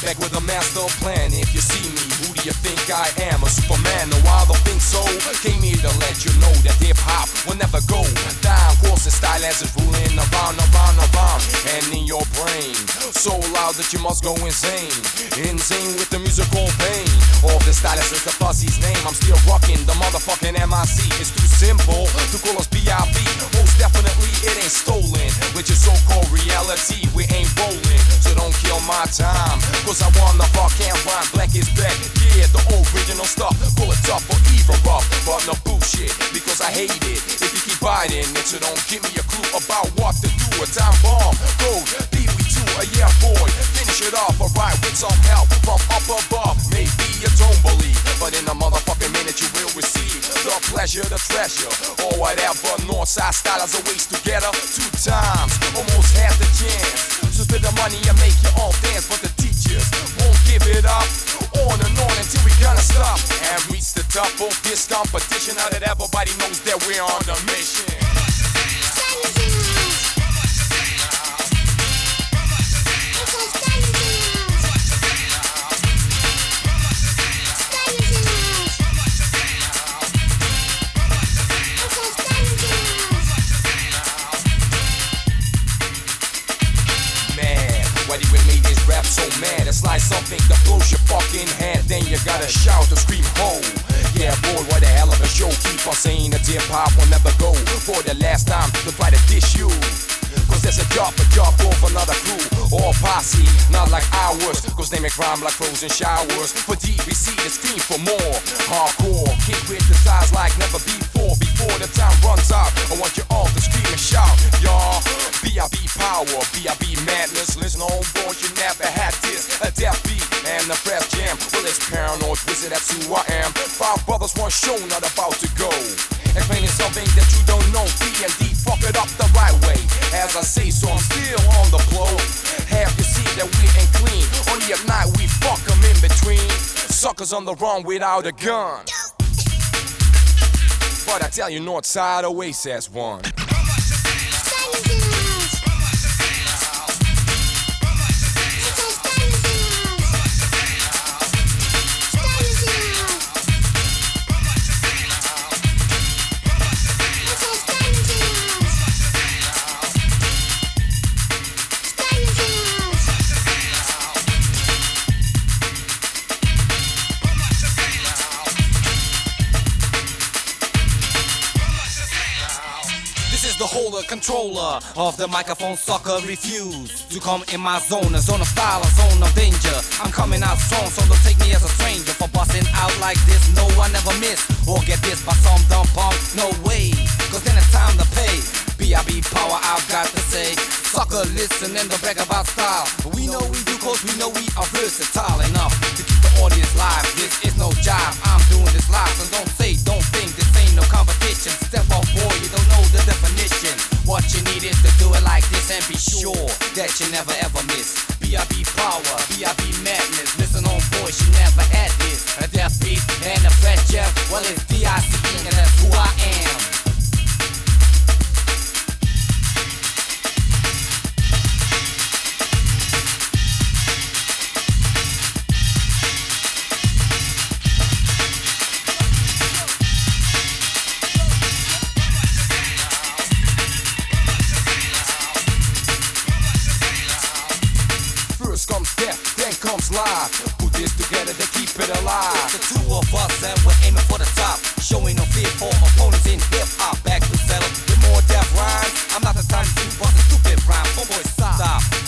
back with a master plan. If you see me, who do you think I am? A Superman? No, I don't think so. Came here to let you know that hip-hop will never go down. Course the style as it's ruling around, and in your brain, so loud that you must go insane. Insane with the musical pain. All the stylist is the fuzzy's name. I'm still rocking the motherfucking MIC. It's too simple to call us B.I.B. Most definitely it ain't stolen. With your so-called reality, we ain't rolling. So don't kill my time, cause I wanna fucking rhyme. Black is back, yeah, the original stuff. Call it tough or even rough, but no bullshit, because I hate it. If you keep biting it, so don't give me a clue about what to do. A time bomb, code, BB2, yeah boy. Finish it off, alright, with some help from up above. Maybe you don't believe, but in a motherfucking minute you will receive the pleasure, the treasure, or whatever. Northside style as a waste together 2 times, almost half the chance. So spend the money and make your own dance, but the teachers won't give it up. On and on until we gonna stop and reach the top of this competition. Now that everybody knows that we're on the mission. So mad, it's like something that blows your fucking head. Then you gotta shout or scream ho. Yeah boy, what a hell of a show. Keep on saying that hip hop will never go. For the last time to try to dish you, cause there's a job of another crew or posse, not like ours, cause they make rhyme like frozen showers. For DBC to scream for more hardcore, kick with the size like never before. Before the time runs out, I want you all to scream and shout, y'all. B.I.B. power, B.I.B. madness. Listen homeboy, you never had this. A death beat and a fresh jam. Well, it's paranoid wizard, that's who I am. 5 brothers, 1 show, not about to go. Explaining something that you don't know. B&D, fuck it up the right way. As I say, so I'm still on the blow. Have you seen that we ain't clean? Only at night we fuck them in between. Suckers on the run without a gun. But I tell you, Northside always has one. The holder, controller of the microphone, sucker refuse to come in my zone, a zone of style, a zone of danger. I'm coming out strong, so don't take me as a stranger for busting out like this. No, I never miss or get this by some dumb punk. No way, cause then it's time to pay. B.I.B. power, I've got to say. Sucker, listen and don't brag about style. But we know we do cause we know we are versatile enough to keep the audience live. This is no jive, I'm doing this live. So don't say, don't think, this ain't no competition. Step off boy, you don't know the definition. What you need is to do it like this and be sure that you never ever miss. B.I.B. power, B.I.B. madness. Listen on boy, she never had this. A death beat and a fat Jeff. Well, it's D.I.C.E. and that's who I am. Comes live, put this together to keep it alive. It's the 2 of us and we're aiming for the top, showing no fear for opponents in hip-hop. Back to settle with more death rhymes. I'm not the time to bust a stupid rhyme. Homeboy, stop.